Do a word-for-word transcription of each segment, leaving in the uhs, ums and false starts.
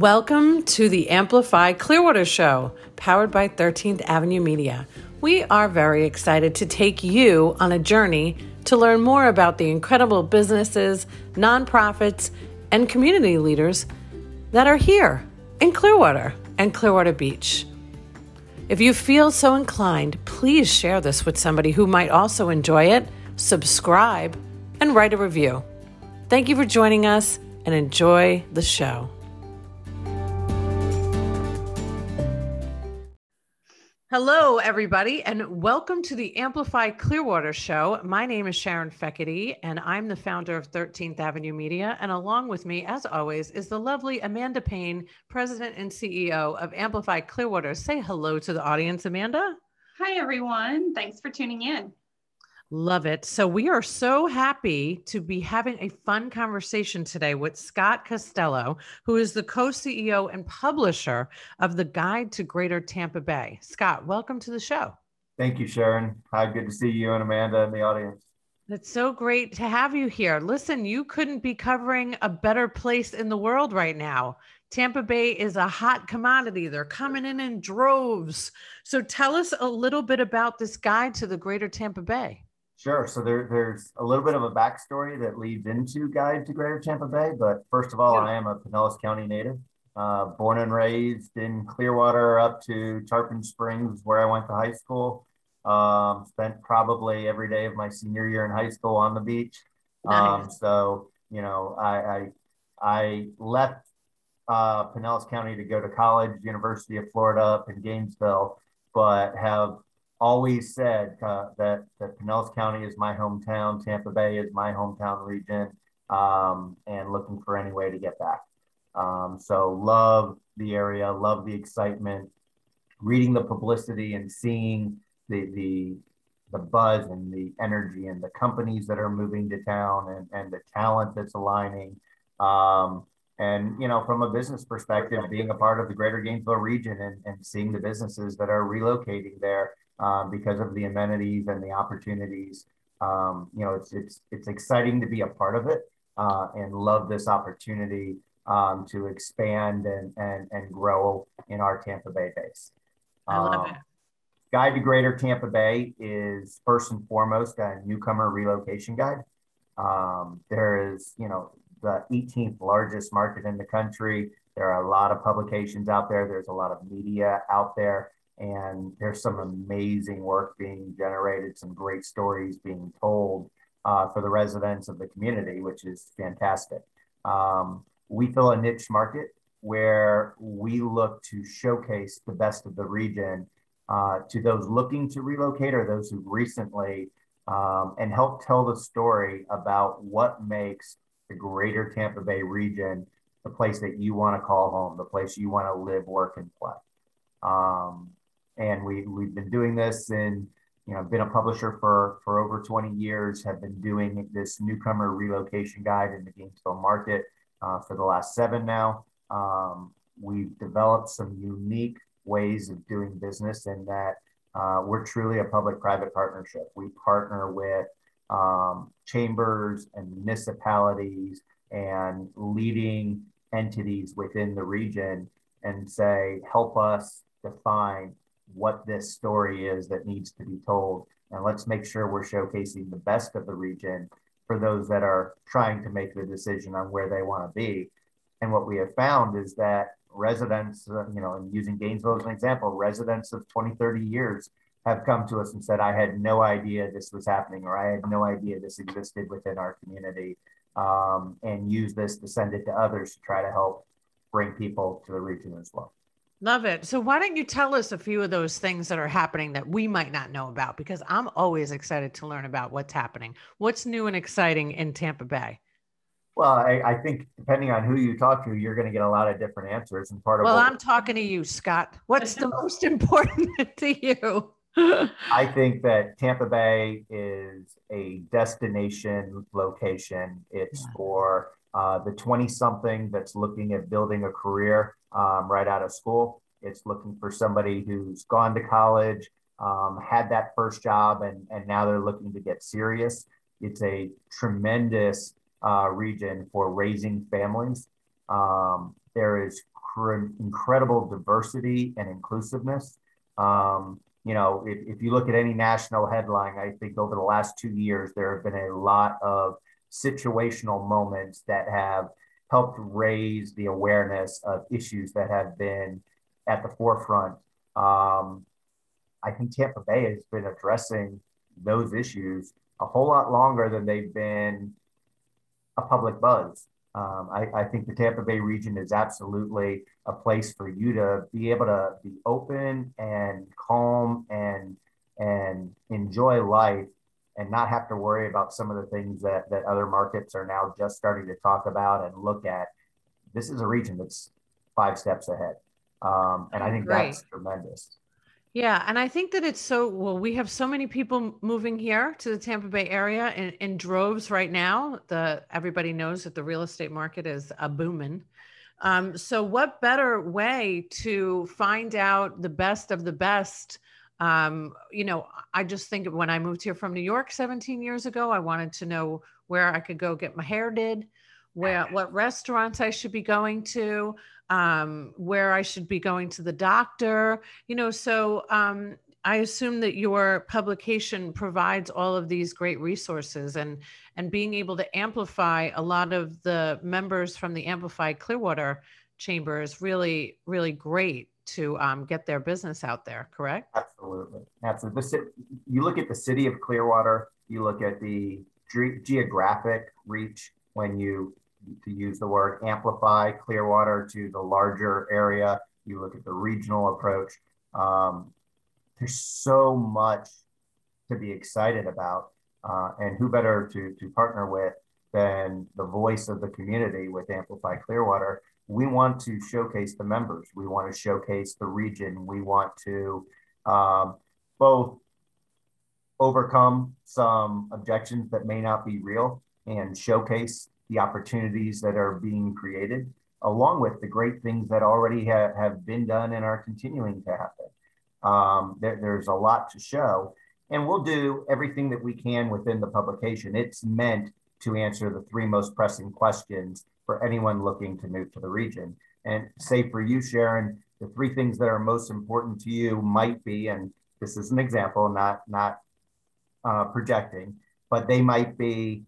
Welcome to the Amplify Clearwater Show, powered by thirteenth Avenue Media. We are very excited to take you on a journey to learn more about the incredible businesses, nonprofits, and community leaders that are here in Clearwater and Clearwater Beach. If you feel so inclined, please share this with somebody who might also enjoy it, subscribe, and write a review. Thank you for joining us and enjoy the show. Hello, everybody, and welcome to the Amplify Clearwater Show. My name is Sharon Fekete, and I'm the founder of thirteenth Avenue Media. And along with me, as always, is the lovely Amanda Payne, President and C E O of Amplify Clearwater. Say hello to the audience, Amanda. Hi, everyone. Thanks for tuning in. Love it. So we are so happy to be having a fun conversation today with Scott Costello, who is the co-C E O and publisher of the Guide to Greater Tampa Bay. Scott, welcome to the show. Thank you, Sharon. Hi, good to see you and Amanda and the audience. It's so great to have you here. Listen, you couldn't be covering a better place in the world right now. Tampa Bay is a hot commodity. They're coming in in droves. So tell us a little bit about this Guide to the Greater Tampa Bay. Sure. So there, there's a little bit of a backstory that leads into Guide to Greater Tampa Bay. But first of all, I am a Pinellas County native, uh, born and raised in Clearwater up to Tarpon Springs, where I went to high school. Um, spent probably every day of my senior year in high school on the beach. Um, nice. So, you know, I, I, I left uh, Pinellas County to go to college, University of Florida up in Gainesville, but have always said uh, that, that Pinellas County is my hometown, Tampa Bay is my hometown region, um, and looking for any way to get back. Um, so love the area, love the excitement, reading the publicity and seeing the, the, the buzz and the energy and the companies that are moving to town and, and the talent that's aligning. Um, and, you know, from a business perspective, being a part of the greater Gainesville region and, and seeing the businesses that are relocating there, Um, because of the amenities and the opportunities. Um, you know, it's it's it's exciting to be a part of it uh, and love this opportunity um, to expand and, and and grow in our Tampa Bay base. I love um, it. Guide to Greater Tampa Bay is first and foremost a newcomer relocation guide. Um, there is, you know, the eighteenth largest market in the country. There are a lot of publications out there. There's a lot of media out there. And there's some amazing work being generated, some great stories being told uh, for the residents of the community, which is fantastic. Um, we fill a niche market where we look to showcase the best of the region uh, to those looking to relocate or those who recently, um, and help tell the story about what makes the greater Tampa Bay region the place that you want to call home, the place you want to live, work, and play. Um, And we, we've been doing this and, you know, been a publisher for, for over twenty years, have been doing this newcomer relocation guide in the Gainesville market uh, for the last seven now. Um, we've developed some unique ways of doing business in that uh, we're truly a public-private partnership. We partner with um, chambers and municipalities and leading entities within the region and say, help us define what this story is that needs to be told. And let's make sure we're showcasing the best of the region for those that are trying to make the decision on where they want to be. And what we have found is that residents, uh, you know, and using Gainesville as an example, residents of twenty, thirty years have come to us and said, I had no idea this was happening, or I had no idea this existed within our community, um, and use this to send it to others to try to help bring people to the region as well. Love it. So why don't you tell us a few of those things that are happening that we might not know about? Because I'm always excited to learn about what's happening. What's new and exciting in Tampa Bay? Well, I, I think depending on who you talk to, you're going to get a lot of different answers. And part of well, what I'm talking to you, Scott. What's the most important to you? I think that Tampa Bay is a destination location. It's yeah. for uh, the twenty-something that's looking at building a career um, right out of school. It's looking for somebody who's gone to college, um, had that first job, and, and now they're looking to get serious. It's a tremendous uh, region for raising families. Um, there is incre- incredible diversity and inclusiveness. Um, you know, if, if you look at any national headline, I think over the last two years, there have been a lot of situational moments that have helped raise the awareness of issues that have been at the forefront. Um, I think Tampa Bay has been addressing those issues a whole lot longer than they've been a public buzz. Um, I, I think the Tampa Bay region is absolutely a place for you to be able to be open and calm and and enjoy life and not have to worry about some of the things that that other markets are now just starting to talk about and look at. This is a region that's five steps ahead. Um, and I think Great. that's tremendous. Yeah, and I think that it's so well, we have so many people moving here to the Tampa Bay area in, in droves right now. The everybody knows that the real estate market is a booming. Um, so what better way to find out the best of the best? Um, you know, I just think of when I moved here from New York seventeen years ago, I wanted to know where I could go get my hair did, where what restaurants I should be going to, um, where I should be going to the doctor, you know, so um, I assume that your publication provides all of these great resources and and being able to amplify a lot of the members from the Amplify Clearwater Chamber is really, really great to um, get their business out there, correct? Absolutely. Absolutely. The, ci- you look at the city of Clearwater, you look at the ge- geographic reach when you, to use the word amplify Clearwater to the larger area, you look at the regional approach. Um, there's so much to be excited about. Uh, and who better to, to partner with than the voice of the community with Amplify Clearwater? We want to showcase the members. We want to showcase the region. We want to um, both overcome some objections that may not be real and showcase the opportunities that are being created, along with the great things that already ha- have been done and are continuing to happen. Um, there, there's a lot to show, and we'll do everything that we can within the publication. It's meant to answer the three most pressing questions for anyone looking to move to the region. And say for you, Sharon, the three things that are most important to you might be, and this is an example, not not uh, projecting, but they might be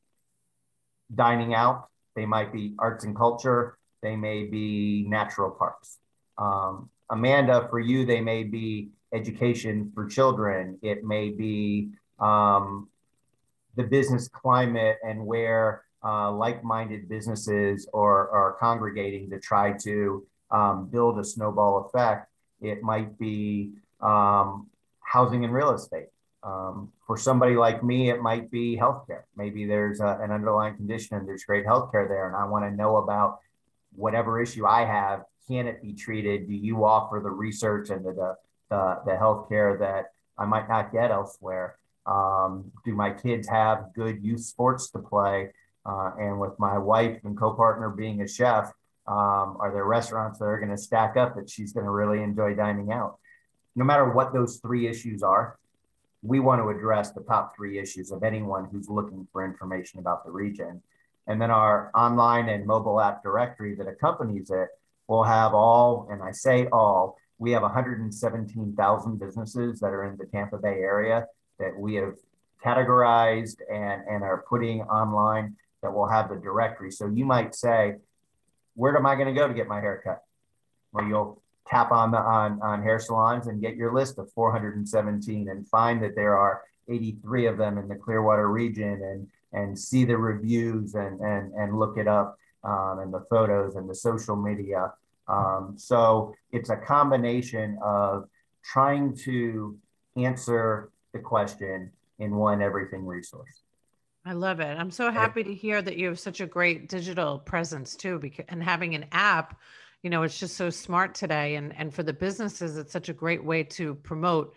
dining out, they might be arts and culture, they may be natural parks. Um, Amanda, for you, they may be education for children. It may be um, the business climate and where uh, like-minded businesses are, are congregating to try to um, build a snowball effect. It might be um, housing and real estate. Um, for somebody like me, it might be healthcare. Maybe there's a, an underlying condition and there's great healthcare there, and I want to know about whatever issue I have. Can it be treated? Do you offer the research and the the, the, the healthcare that I might not get elsewhere? Um, do my kids have good youth sports to play? Uh, and with my wife and co-partner being a chef, um, are there restaurants that are going to stack up that she's going to really enjoy dining out? No matter what those three issues are, we want to address the top three issues of anyone who's looking for information about the region. And then our online and mobile app directory that accompanies it will have all, and I say all, we have one hundred seventeen thousand businesses that are in the Tampa Bay area that we have categorized and, and are putting online that will have the directory. So you might say, where am I going to go to get my haircut? Well, you'll tap on the on, on hair salons and get your list of four hundred seventeen and find that there are eighty-three of them in the Clearwater region, and and see the reviews and and and look it up, um, and the photos and the social media. Um, so it's a combination of trying to answer the question in one everything resource. I love it. I'm so happy to hear that you have such a great digital presence too, because and having an app, you know, it's just so smart today. And and for the businesses, it's such a great way to promote,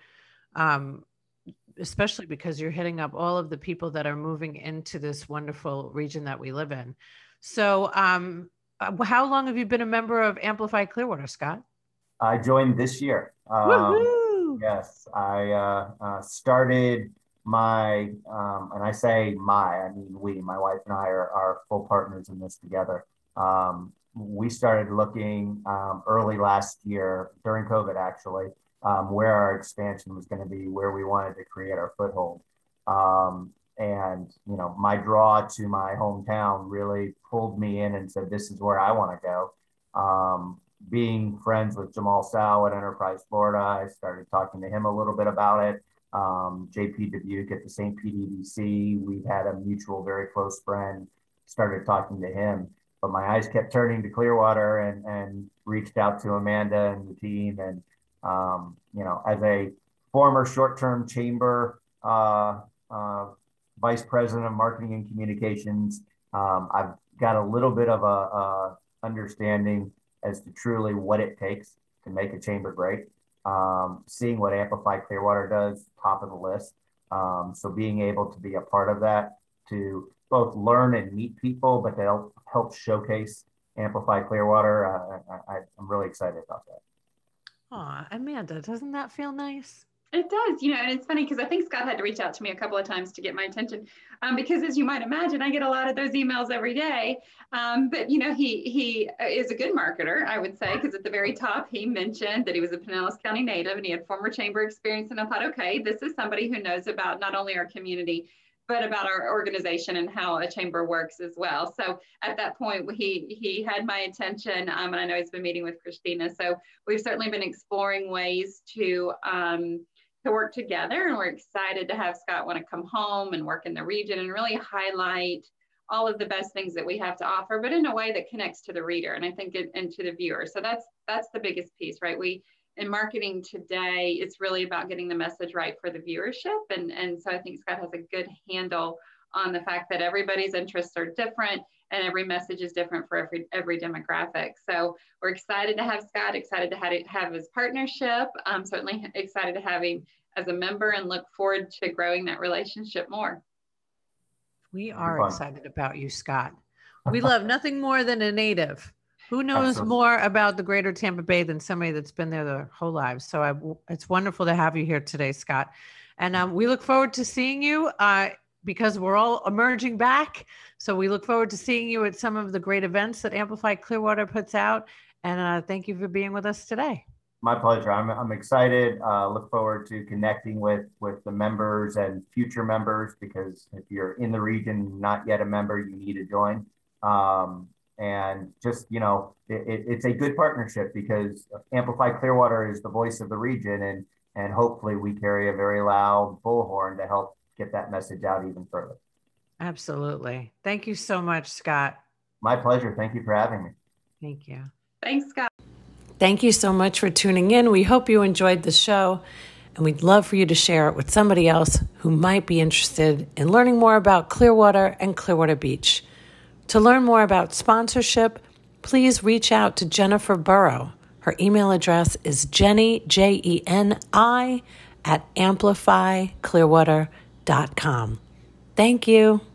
um, especially because you're hitting up all of the people that are moving into this wonderful region that we live in. So, um, uh, how long have you been a member of Amplify Clearwater, Scott? I joined this year. Um, Woohoo! yes, I uh, uh, started my, um, and I say my, I mean we, my wife and I are, are full partners in this together. Um, we started looking um, early last year during COVID, actually, um, where our expansion was going to be, where we wanted to create our foothold. Um, and, you know, my draw to my hometown really pulled me in and said, this is where I want to go. Um, being friends with Jamal Sow at Enterprise Florida, I started talking to him a little bit about it. Um, J P Dubuque at the Saint Pete E D C, we had a mutual, very close friend, started talking to him. But my eyes kept turning to Clearwater and, and reached out to Amanda and the team. And, um, you know, as a former short-term chamber uh, uh, vice president of marketing and communications, um, I've got a little bit of a, a understanding as to truly what it takes to make a chamber great. Um, seeing what Amplify Clearwater does, top of the list. Um, so being able to be a part of that, to both learn and meet people, but to help, help showcase Amplify Clearwater, uh, I, I, I'm really excited about that. Aw, Amanda, doesn't that feel nice? It does, you know, and it's funny because I think Scott had to reach out to me a couple of times to get my attention, um, because as you might imagine, I get a lot of those emails every day. Um, but, you know, he he is a good marketer, I would say, because at the very top, he mentioned that he was a Pinellas County native and he had former chamber experience. And I thought, okay, this is somebody who knows about not only our community, but about our organization and how a chamber works as well. So at that point, he he had my attention, um, and I know he's been meeting with Christina. So we've certainly been exploring ways to um, to work together, and we're excited to have Scott want to come home and work in the region and really highlight all of the best things that we have to offer, but in a way that connects to the reader and I think it, and to the viewer. So that's that's the biggest piece, right? We in marketing today, it's really about getting the message right for the viewership. And, and so I think Scott has a good handle on the fact that everybody's interests are different and every message is different for every, every demographic. So we're excited to have Scott, excited to have, have his partnership. I'm certainly excited to have him as a member and look forward to growing that relationship more. We are excited about you, Scott. We love nothing more than a native. Who knows Absolutely. More about the greater Tampa Bay than somebody that's been there their whole lives? So I, it's wonderful to have you here today, Scott. And um, we look forward to seeing you uh, because we're all emerging back. So we look forward to seeing you at some of the great events that Amplify Clearwater puts out. And uh, thank you for being with us today. My pleasure. I'm, I'm excited. Uh, look forward to connecting with, with the members and future members, because if you're in the region, not yet a member, you need to join. Um, And just, you know, it, it's a good partnership because Amplify Clearwater is the voice of the region, and and hopefully we carry a very loud bullhorn to help get that message out even further. Absolutely. Thank you so much, Scott. My pleasure. Thank you for having me. Thank you. Thanks, Scott. Thank you so much for tuning in. We hope you enjoyed the show, and we'd love for you to share it with somebody else who might be interested in learning more about Clearwater and Clearwater Beach. To learn more about sponsorship, please reach out to Jennifer Burrow. Her email address is Jenny, J E N I, at amplify clearwater dot com. Thank you.